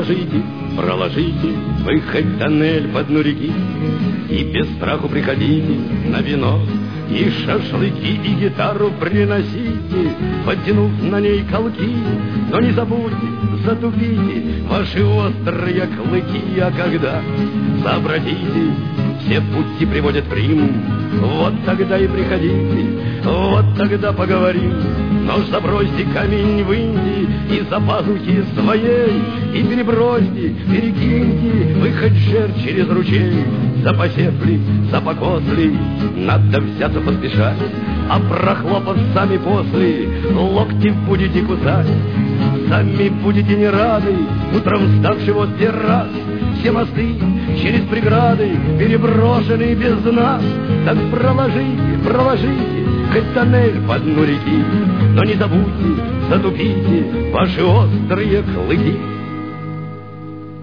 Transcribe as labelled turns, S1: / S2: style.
S1: проложите, проложите вы хоть тоннель по дну реки, и без страху приходите на вино, и шашлыки, и гитару приносите, подтянув на ней колки. Но не забудьте, затупите ваши острые клыки, а когда сообразите, все пути приводят в Рим, вот тогда и приходите, вот тогда поговорим. Но ж забросьте камень в Индии из-за пазухи своей, и перебросьте, перекиньте вы хоть жертв через ручей. Запосепли, запокосли, надо взяться поспешать, а прохлопав сами после, локти будете кусать. Сами будете не рады, утром вставши вот первый раз. Все мосты через преграды переброшены без нас. Так проложите, проложите хоть тоннель по дну реки, но не забудьте, затупите ваши острые клыки.